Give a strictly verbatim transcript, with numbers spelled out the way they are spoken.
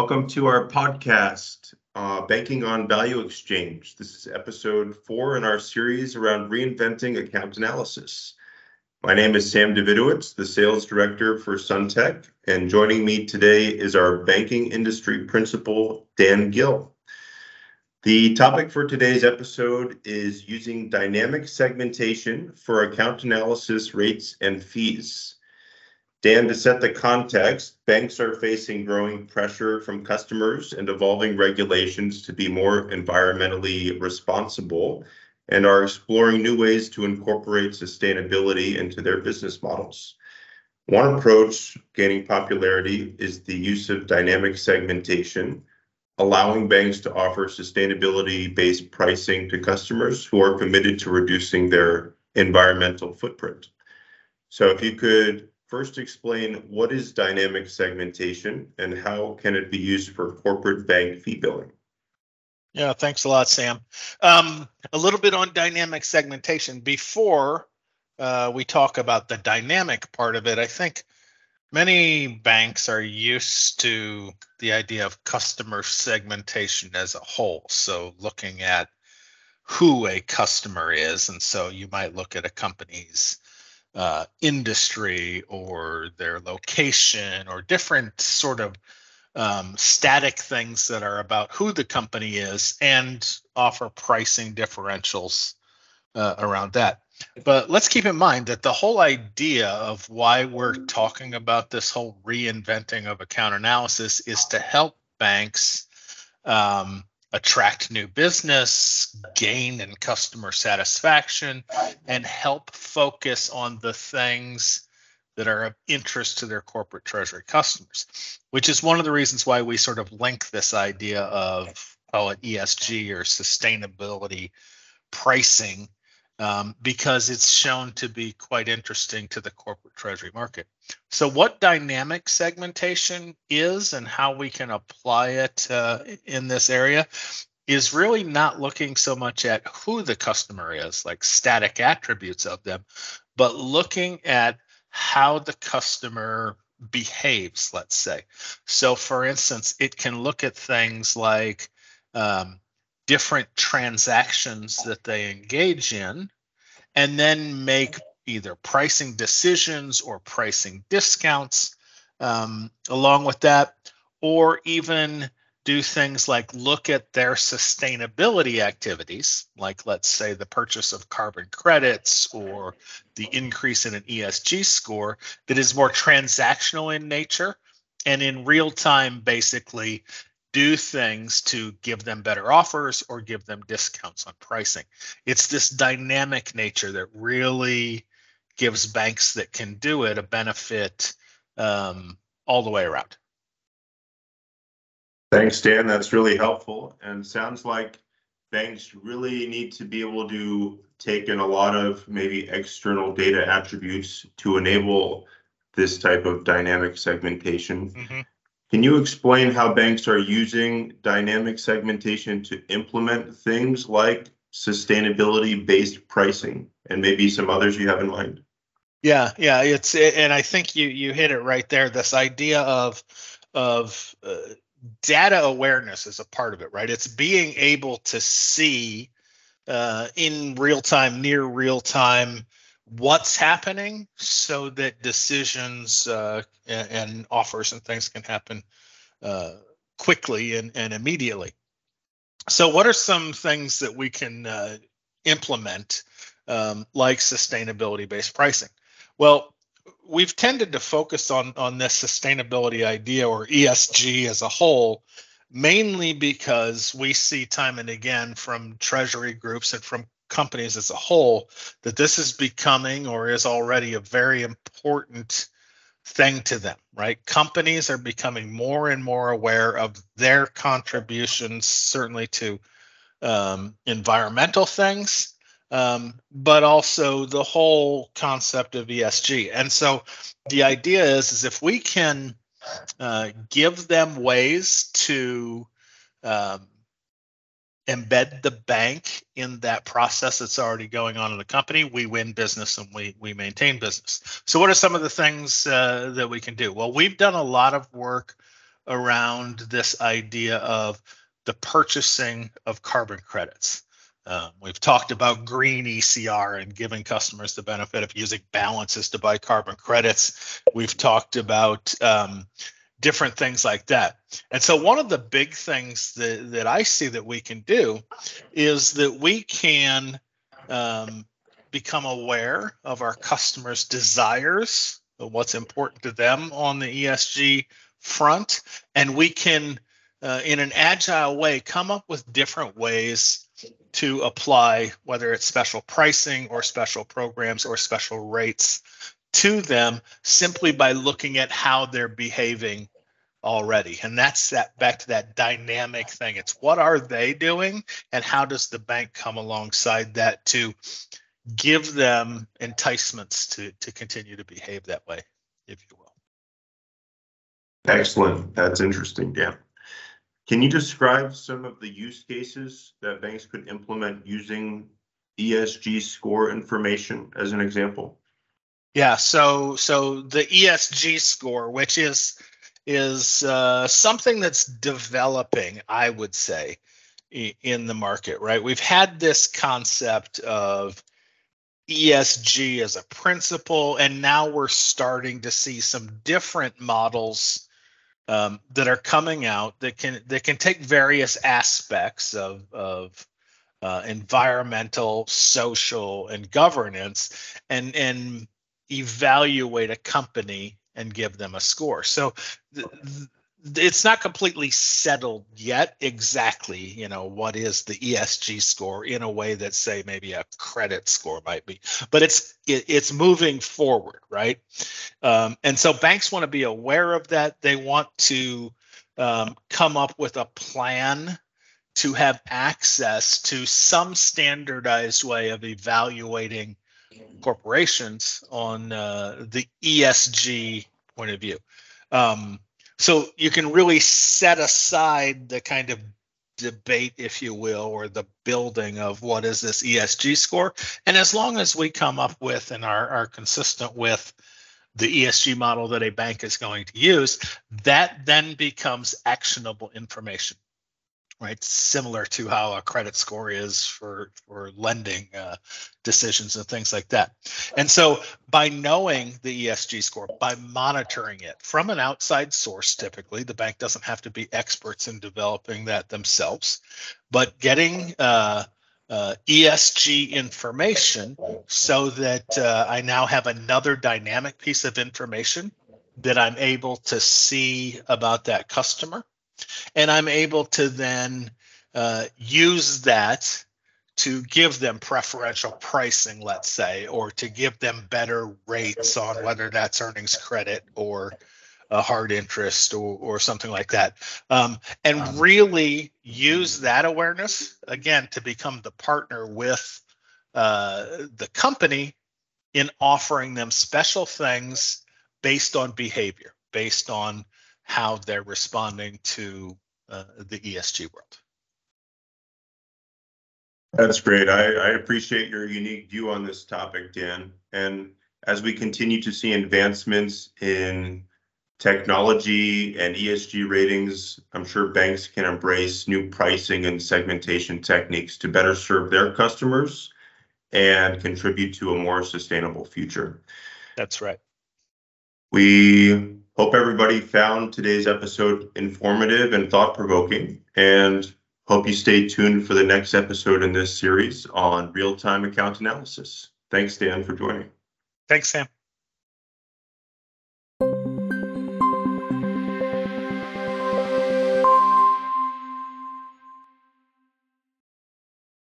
welcome to our podcast, uh, Banking on Value Exchange. This is episode four in our series around reinventing account analysis. My name is Sam Davidowitz, the sales director for Suntech, and joining me today is our banking industry principal, Dan Gill. The topic for today's episode is using dynamic segmentation for account analysis rates and fees. Dan, to set the context, banks are facing growing pressure from customers and evolving regulations to be more environmentally responsible and are exploring new ways to incorporate sustainability into their business models. One approach gaining popularity is the use of dynamic segmentation, allowing banks to offer sustainability-based pricing to customers who are committed to reducing their environmental footprint. So if you could first explain what is dynamic segmentation and how can it be used for corporate bank fee billing? Yeah, thanks a lot, Sam. Um, a little bit on dynamic segmentation. Before uh, we talk about the dynamic part of it, I think many banks are used to the idea of customer segmentation as a whole. So looking at who a customer is. And so you might look at a company's uh, industry or their location or different sort of um, static things that are about who the company is and offer pricing differentials uh, around that. But let's keep in mind that the whole idea of why we're talking about this whole reinventing of account analysis is to help banks um, attract new business, gain in customer satisfaction, and help focus on the things that are of interest to their corporate treasury customers, which is one of the reasons why we sort of link this idea of, call it E S G or sustainability pricing, um, because it's shown to be quite interesting to the corporate treasury market. So what dynamic segmentation is and how we can apply it uh, in this area is really not looking so much at who the customer is, like static attributes of them, but looking at how the customer behaves, let's say. So for instance, it can look at things like um, different transactions that they engage in, and then make either pricing decisions or pricing discounts um, along with that, or even do things like look at their sustainability activities, like let's say the purchase of carbon credits or the increase in an E S G score that is more transactional in nature and in real time basically do things to give them better offers or give them discounts on pricing. It's this dynamic nature that really gives banks that can do it a benefit um, all the way around. Thanks, Dan. That's really helpful. And sounds like banks really need to be able to take in a lot of maybe external data attributes to enable this type of dynamic segmentation. Mm-hmm. Can you explain how banks are using dynamic segmentation to implement things like sustainability-based pricing and maybe some others you have in mind? Yeah, yeah, it's and I think you you hit it right there. This idea of of uh, data awareness is a part of it, right? It's being able to see uh, in real time, near real time, what's happening so that decisions uh, and, and offers and things can happen uh, quickly and, and immediately. So what are some things that we can uh, implement um, like sustainability-based pricing? Well, we've tended to focus on, on this sustainability idea or E S G as a whole, mainly because we see time and again from treasury groups and from companies as a whole that this is becoming or is already a very important thing to them, right? Companies are becoming more and more aware of their contributions, certainly to um, environmental things, um, but also the whole concept of E S G. And so the idea is, is if we can uh, give them ways to um, embed the bank in that process that's already going on in the company, we win business and we we maintain business. So what are some of the things uh, that we can do? Well, we've done a lot of work around this idea of the purchasing of carbon credits. Um, we've talked about green E C R and giving customers the benefit of using balances to buy carbon credits. We've talked about um, different things like that. And so one of the big things that, that I see that we can do is that we can um, become aware of our customers' desires, of what's important to them on the E S G front, and we can, uh, in an agile way, come up with different ways to apply, whether it's special pricing or special programs or special rates to them, simply by looking at how they're behaving already. And that's that back to that dynamic thing. It's what are they doing, and how does the bank come alongside that to give them enticements to to continue to behave that way, if you will. Excellent. That's interesting, Dan. Can you describe some of the use cases that banks could implement using E S G score information as an example? Yeah, so so the E S G score, which is is uh, something that's developing, I would say, in the market, right? We've had this concept of E S G as a principle, and now we're starting to see some different models um, that are coming out that can that can take various aspects of of uh, environmental, social, and governance, and and evaluate a company and give them a score. So th- th- it's not completely settled yet exactly, you know, what is the E S G score in a way that, say, maybe a credit score might be, but it's it, it's moving forward, right? Um, and so banks want to be aware of that. They want to um, come up with a plan to have access to some standardized way of evaluating corporations on uh, the E S G point of view. Um, so you can really set aside the kind of debate, if you will, or the building of what is this E S G score. And as long as we come up with and are, are consistent with the E S G model that a bank is going to use, that then becomes actionable information, right? Similar to how a credit score is for, for lending uh, decisions and things like that. And so by knowing the E S G score, by monitoring it from an outside source, typically, the bank doesn't have to be experts in developing that themselves, but getting uh, uh, E S G information so that uh, I now have another dynamic piece of information that I'm able to see about that customer. And I'm able to then uh, use that to give them preferential pricing, let's say, or to give them better rates on whether that's earnings credit or a hard interest or, or something like that. Um, and really use that awareness, again, to become the partner with uh, the company in offering them special things based on behavior, based on how they're responding to uh, the E S G world. That's great. I, I appreciate your unique view on this topic, Dan. And as we continue to see advancements in technology and E S G ratings, I'm sure banks can embrace new pricing and segmentation techniques to better serve their customers and contribute to a more sustainable future. That's right. We hope everybody found today's episode informative and thought-provoking, and hope you stay tuned for the next episode in this series on real-time account analysis. Thanks, Dan, for joining. Thanks, Sam.